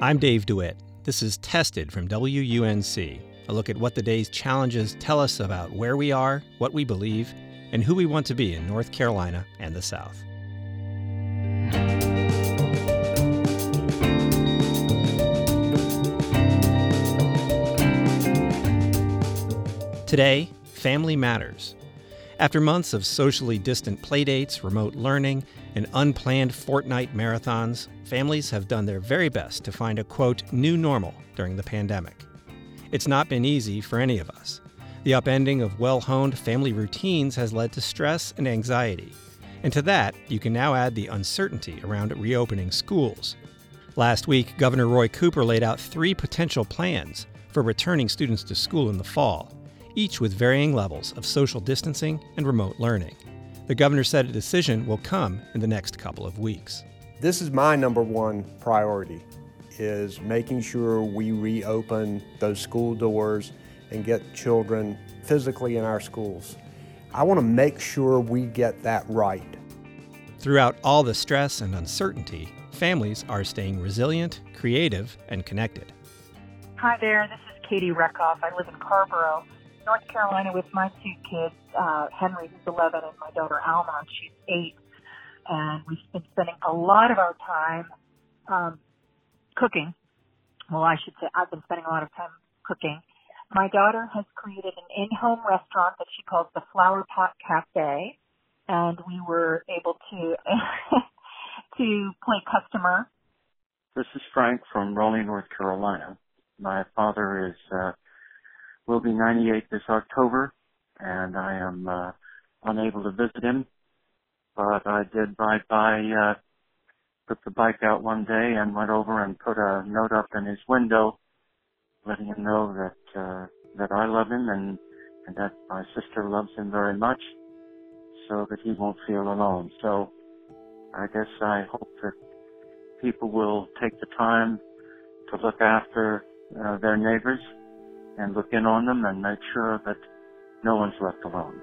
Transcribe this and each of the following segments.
I'm Dave DeWitt. This is Tested from WUNC, a look at what the day's challenges tell us about where we are, what we believe, and who we want to be in North Carolina and the South. Today, family matters. After months of socially distant playdates, remote learning, and unplanned fortnight marathons, families have done their very best to find a, quote, new normal during the pandemic. It's not been easy for any of us. The upending of well-honed family routines has led to stress and anxiety. And to that, you can now add the uncertainty around reopening schools. Last week, Governor Roy Cooper laid out 3 potential plans for returning students to school in the fall, each with varying levels of social distancing and remote learning. The governor said a decision will come in the next couple of weeks. This is my number one priority, is making sure we reopen those school doors and get children physically in our schools. I want to make sure we get that right. Throughout all the stress and uncertainty, families are staying resilient, creative, and connected. Hi there, this is Katie Reckoff. I live in Carborough, North Carolina, with my 2 kids, Henry, who's 11, and my daughter Alma, she's 8. And we've been spending a lot of our time cooking. Well, I should say I've been spending a lot of time cooking. My daughter has created an in-home restaurant that she calls the Flower Pot Cafe, and we were able to to play customer. This is Frank from Raleigh, North Carolina. My father is will be 98 this October, and I am unable to visit him. But I did ride by, took the bike out one day and went over and put a note up in his window, letting him know that I love him and that my sister loves him very much, so that he won't feel alone. So I guess I hope that people will take the time to look after their neighbors and look in on them and make sure that no one's left alone.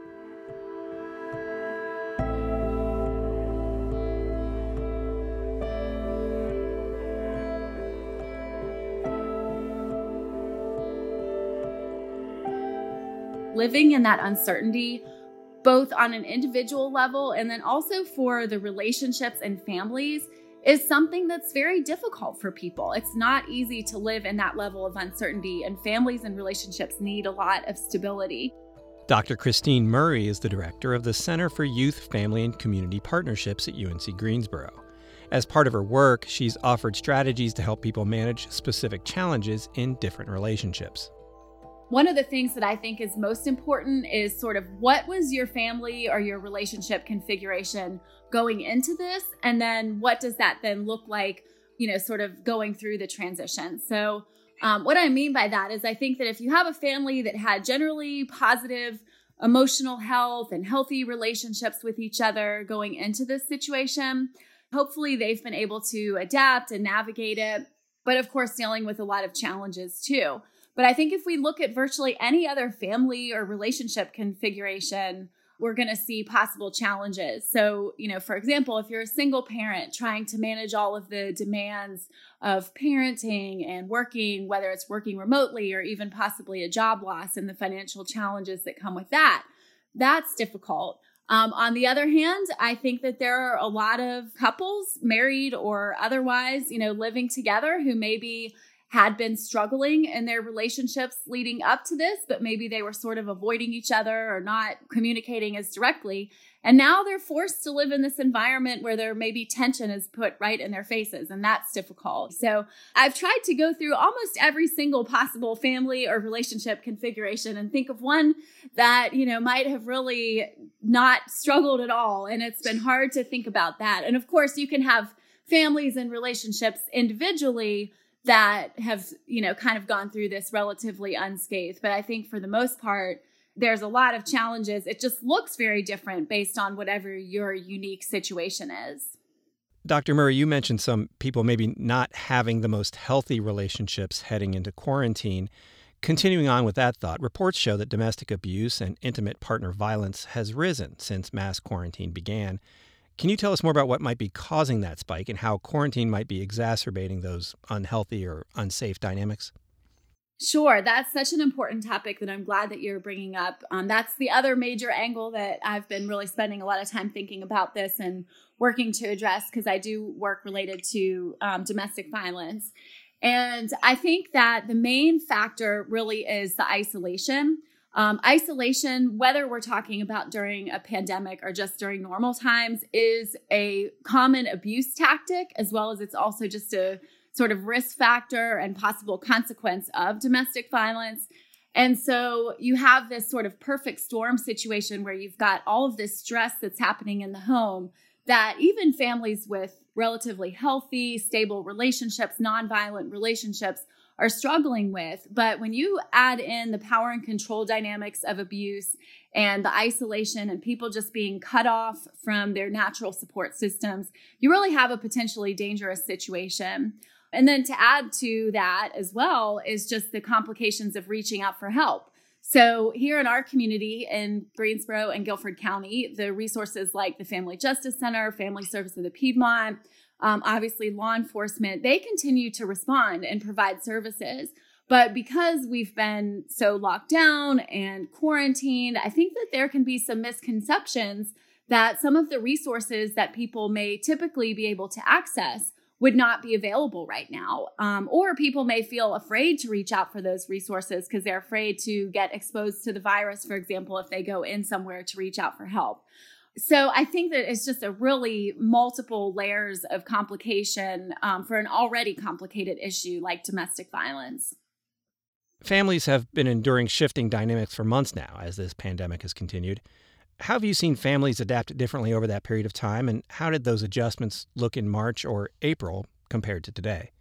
Living in that uncertainty, both on an individual level and then also for the relationships and families, is something that's very difficult for people. It's not easy to live in that level of uncertainty, and families and relationships need a lot of stability. Dr. Christine Murray is the director of the Center for Youth, Family, and Community Partnerships at UNC Greensboro. As part of her work, she's offered strategies to help people manage specific challenges in different relationships. One of the things that I think is most important is sort of what was your family or your relationship configuration going into this? And then what does that then look like, sort of going through the transition? So what I mean by that is I think that if you have a family that had generally positive emotional health and healthy relationships with each other going into this situation, hopefully they've been able to adapt and navigate it, but of course dealing with a lot of challenges too. But I think if we look at virtually any other family or relationship configuration, we're going to see possible challenges. So, for example, if you're a single parent trying to manage all of the demands of parenting and working, whether it's working remotely or even possibly a job loss and the financial challenges that come with that, that's difficult. On the other hand, I think that there are a lot of couples, married or otherwise, living together who maybe had been struggling in their relationships leading up to this, but maybe they were sort of avoiding each other or not communicating as directly. And now they're forced to live in this environment where there maybe tension is put right in their faces, and that's difficult. So I've tried to go through almost every single possible family or relationship configuration and think of one that, might have really not struggled at all. And it's been hard to think about that. And of course, you can have families and relationships individually that have, kind of gone through this relatively unscathed. But I think for the most part, there's a lot of challenges. It just looks very different based on whatever your unique situation is. Dr. Murray, you mentioned some people maybe not having the most healthy relationships heading into quarantine. Continuing on with that thought, reports show that domestic abuse and intimate partner violence has risen since mass quarantine began. Can you tell us more about what might be causing that spike and how quarantine might be exacerbating those unhealthy or unsafe dynamics? Sure. That's such an important topic that I'm glad that you're bringing up. That's the other major angle that I've been really spending a lot of time thinking about this and working to address, because I do work related to domestic violence. And I think that the main factor really is the isolation. Isolation, whether we're talking about during a pandemic or just during normal times, is a common abuse tactic, as well as it's also just a sort of risk factor and possible consequence of domestic violence. And so you have this sort of perfect storm situation where you've got all of this stress that's happening in the home that even families with relatively healthy, stable relationships, nonviolent relationships are struggling with. But when you add in the power and control dynamics of abuse and the isolation and people just being cut off from their natural support systems, you really have a potentially dangerous situation. And then to add to that as well is just the complications of reaching out for help. So here in our community in Greensboro and Guilford County, the resources like the Family Justice Center, Family Service of the Piedmont, obviously law enforcement, they continue to respond and provide services. But because we've been so locked down and quarantined, I think that there can be some misconceptions that some of the resources that people may typically be able to access would not be available right now. Or people may feel afraid to reach out for those resources because they're afraid to get exposed to the virus, for example, if they go in somewhere to reach out for help. So I think that it's just a really multiple layers of complication for an already complicated issue like domestic violence. Families have been enduring shifting dynamics for months now as this pandemic has continued. How have you seen families adapt differently over that period of time, and how did those adjustments look in March or April compared to today?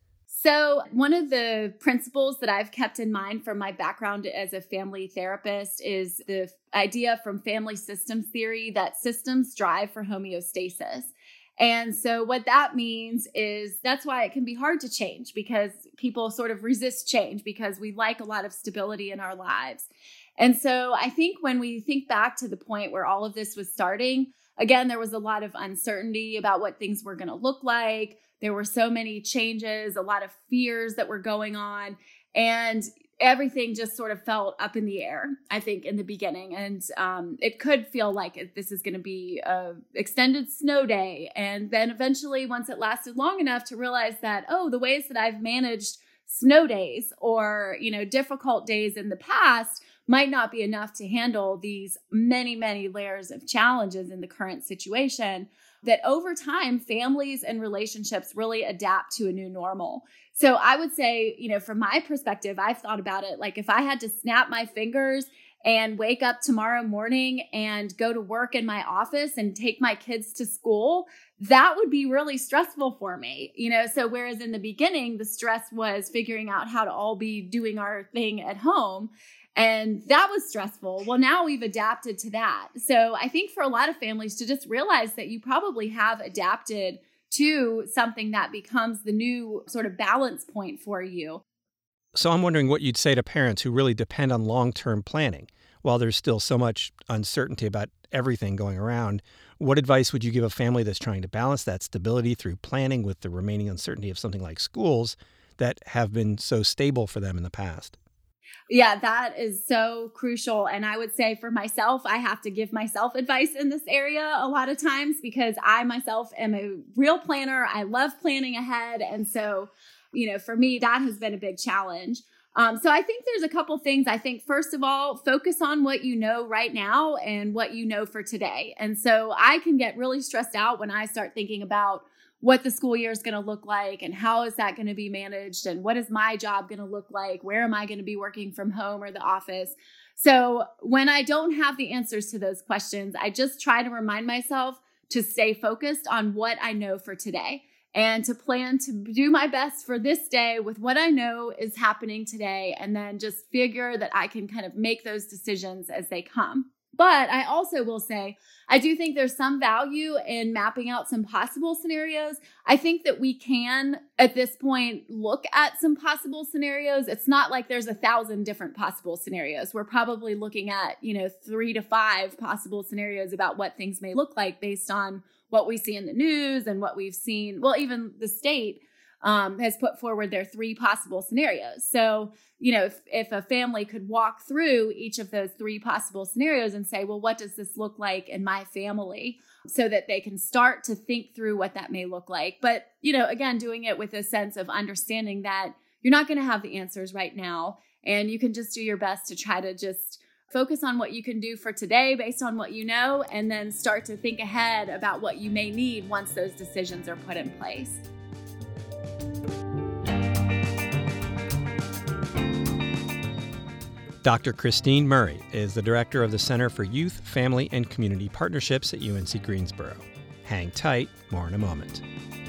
So one of the principles that I've kept in mind from my background as a family therapist is the idea from family systems theory that systems strive for homeostasis. And so what that means is that's why it can be hard to change, because people sort of resist change because we like a lot of stability in our lives. And so I think when we think back to the point where all of this was starting, again, there was a lot of uncertainty about what things were going to look like. There were so many changes, a lot of fears that were going on, and everything just sort of felt up in the air, I think, in the beginning. And it could feel like this is going to be an extended snow day. And then eventually, once it lasted long enough to realize that, oh, the ways that I've managed snow days or, difficult days in the past might not be enough to handle these many, many layers of challenges in the current situation, that over time, families and relationships really adapt to a new normal. So I would say, from my perspective, I've thought about it like if I had to snap my fingers and wake up tomorrow morning and go to work in my office and take my kids to school, that would be really stressful for me. So whereas in the beginning, the stress was figuring out how to all be doing our thing at home, and that was stressful. Well, now we've adapted to that. So I think for a lot of families to just realize that you probably have adapted to something that becomes the new sort of balance point for you. So I'm wondering what you'd say to parents who really depend on long-term planning. While there's still so much uncertainty about everything going around, what advice would you give a family that's trying to balance that stability through planning with the remaining uncertainty of something like schools that have been so stable for them in the past? Yeah, that is so crucial. And I would say for myself, I have to give myself advice in this area a lot of times because I myself am a real planner. I love planning ahead. And so, for me, that has been a big challenge. So I think there's a couple things. I think, first of all, focus on what you know right now and what you know for today. And so I can get really stressed out when I start thinking about what the school year is going to look like and how is that going to be managed and what is my job going to look like? Where am I going to be working from home or the office? So when I don't have the answers to those questions, I just try to remind myself to stay focused on what I know for today and to plan to do my best for this day with what I know is happening today, and then just figure that I can kind of make those decisions as they come. But I also will say, I do think there's some value in mapping out some possible scenarios. I think that we can, at this point, look at some possible scenarios. It's not like there's 1,000 different possible scenarios. We're probably looking at, 3 to 5 possible scenarios about what things may look like based on what we see in the news and what we've seen. Well, even the state has put forward their 3 possible scenarios. So, if a family could walk through each of those 3 possible scenarios and say, well, what does this look like in my family, so that they can start to think through what that may look like. But, again, doing it with a sense of understanding that you're not going to have the answers right now. And you can just do your best to try to just focus on what you can do for today based on what you know, and then start to think ahead about what you may need once those decisions are put in place. Dr. Christine Murray is the director of the Center for Youth, Family, and Community Partnerships at UNC Greensboro. Hang tight, more in a moment.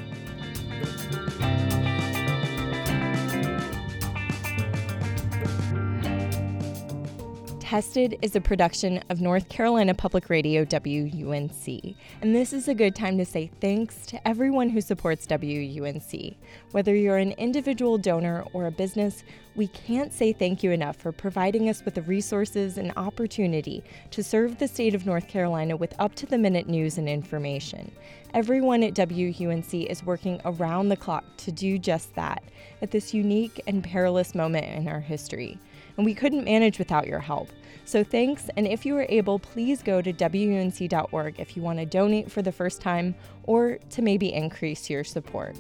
Tested is a production of North Carolina Public Radio WUNC, and this is a good time to say thanks to everyone who supports WUNC. Whether you're an individual donor or a business, we can't say thank you enough for providing us with the resources and opportunity to serve the state of North Carolina with up-to-the-minute news and information. Everyone at WUNC is working around the clock to do just that at this unique and perilous moment in our history. And we couldn't manage without your help. So thanks, and if you are able, please go to WUNC.org if you want to donate for the first time or to maybe increase your support.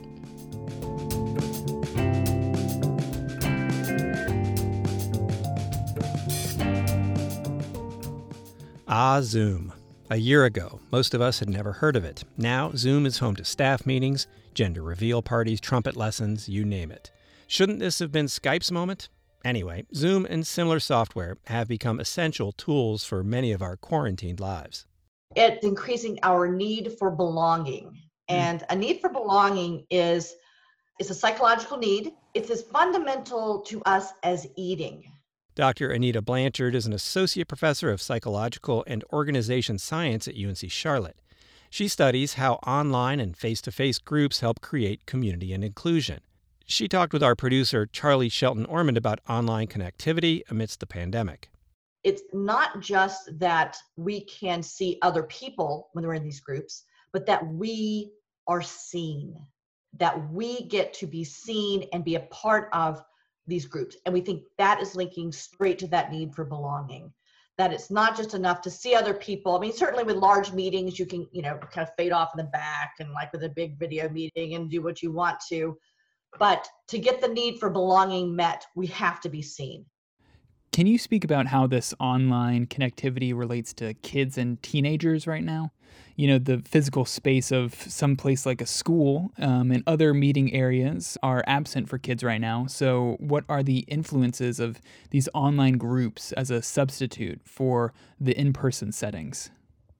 Zoom. A year ago, most of us had never heard of it. Now, Zoom is home to staff meetings, gender reveal parties, trumpet lessons, you name it. Shouldn't this have been Skype's moment? Anyway, Zoom and similar software have become essential tools for many of our quarantined lives. It's increasing our need for belonging. And a need for belonging is a psychological need. It's as fundamental to us as eating. Dr. Anita Blanchard is an associate professor of psychological and organization science at UNC Charlotte. She studies how online and face-to-face groups help create community and inclusion. She talked with our producer, Charlie Shelton Ormond, about online connectivity amidst the pandemic. It's not just that we can see other people when we're in these groups, but that we are seen, that we get to be seen and be a part of these groups. And we think that is linking straight to that need for belonging, that it's not just enough to see other people. I mean, certainly with large meetings, you can, kind of fade off in the back and like with a big video meeting and do what you want to. But to get the need for belonging met, we have to be seen. Can you speak about how this online connectivity relates to kids and teenagers right now? The physical space of some place like a school and other meeting areas are absent for kids right now. So what are the influences of these online groups as a substitute for the in-person settings?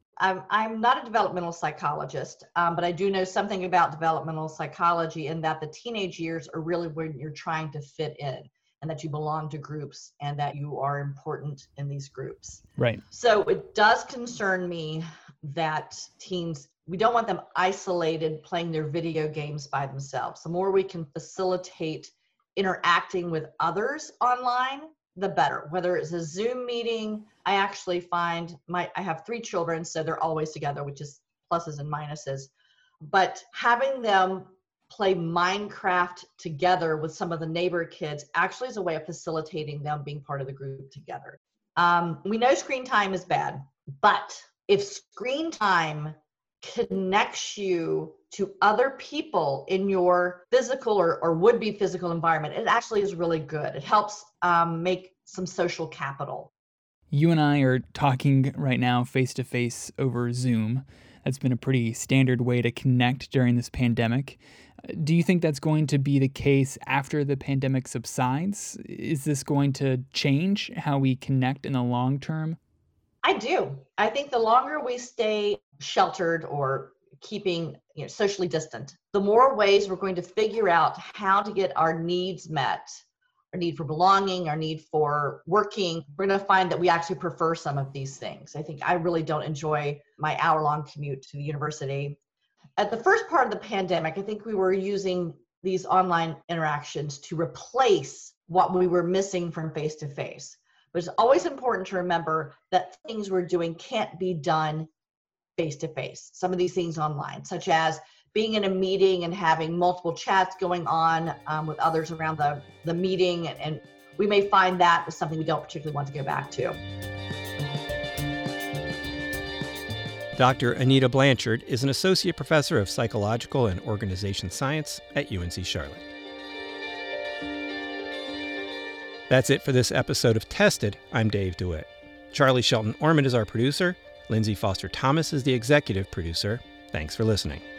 I'm not a developmental psychologist, but I do know something about developmental psychology in that the teenage years are really when you're trying to fit in and that you belong to groups and that you are important in these groups. Right. So it does concern me that teens, we don't want them isolated playing their video games by themselves. The more we can facilitate interacting with others online, the better. Whether it's a Zoom meeting, I actually find I have 3 children, so they're always together, which is pluses and minuses. But having them play Minecraft together with some of the neighbor kids actually is a way of facilitating them being part of the group together. We know screen time is bad, but if screen time connects you to other people in your physical or would-be physical environment, it actually is really good. It helps make some social capital. You and I are talking right now face-to-face over Zoom. That's been a pretty standard way to connect during this pandemic. Do you think that's going to be the case after the pandemic subsides? Is this going to change how we connect in the long term? I do. I think the longer we stay sheltered or keeping socially distant, the more ways we're going to figure out how to get our needs met our need for belonging, our need for working, we're going to find that we actually prefer some of these things. I think I really don't enjoy my hour-long commute to the university. At the first part of the pandemic, I think we were using these online interactions to replace what we were missing from face-to-face. But it's always important to remember that things we're doing can't be done face-to-face. Some of these things online, such as being in a meeting and having multiple chats going on with others around the meeting. And we may find that is something we don't particularly want to go back to. Dr. Anita Blanchard is an associate professor of psychological and organization science at UNC Charlotte. That's it for this episode of Tested. I'm Dave DeWitt. Charlie Shelton Ormond is our producer. Lindsay Foster Thomas is the executive producer. Thanks for listening.